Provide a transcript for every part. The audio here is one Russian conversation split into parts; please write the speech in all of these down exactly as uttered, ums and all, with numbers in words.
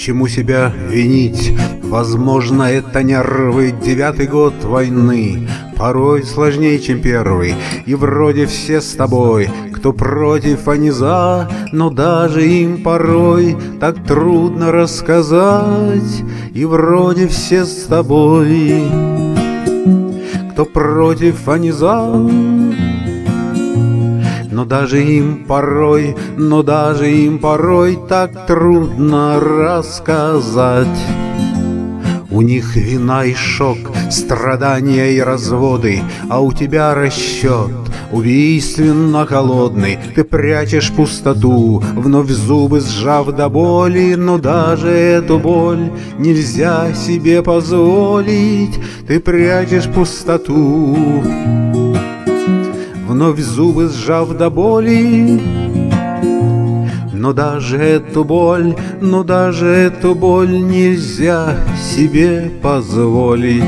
чему себя винить? Возможно, это нервы, девятый год войны, порой сложнее, чем первый, и вроде все с тобой, кто против, а не за, но даже им порой так трудно рассказать, и вроде все с тобой, кто против, а не за. Но даже им порой, но даже им порой так трудно рассказать. У них вина и шок, страдания и разводы, а у тебя расчет убийственно холодный. Ты прячешь пустоту, вновь зубы сжав до боли, но даже эту боль нельзя себе позволить. Ты прячешь пустоту, вновь зубы сжав до боли, но даже эту боль, но даже эту боль нельзя себе позволить.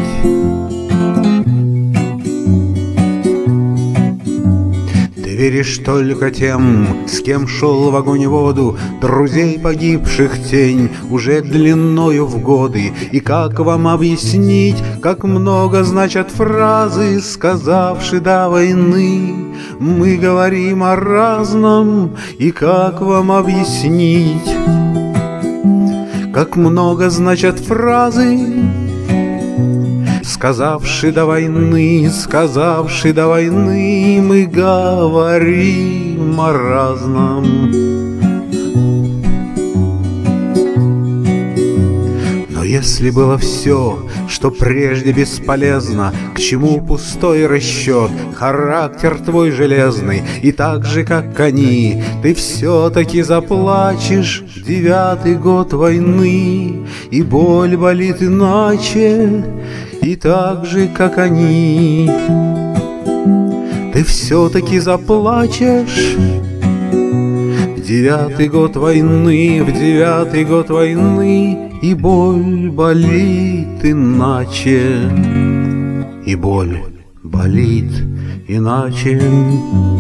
Ты веришь только тем, с кем шел в огонь и воду, друзей погибших тень уже длиною в годы. И как вам объяснить, как много значат фразы, сказавши до войны? Мы говорим о разном, и как вам объяснить, как много значат фразы, сказавши до войны, сказавши до войны, мы говорим о разном. Но если было все, что прежде бесполезно, к чему пустой расчет, характер твой железный, и так же, как они, ты все-таки заплачешь в девятый год войны, и боль болит иначе, и так же, как они, ты все-таки заплачешь в девятый год войны, в девятый год войны, и боль болит иначе, и боль болит иначе.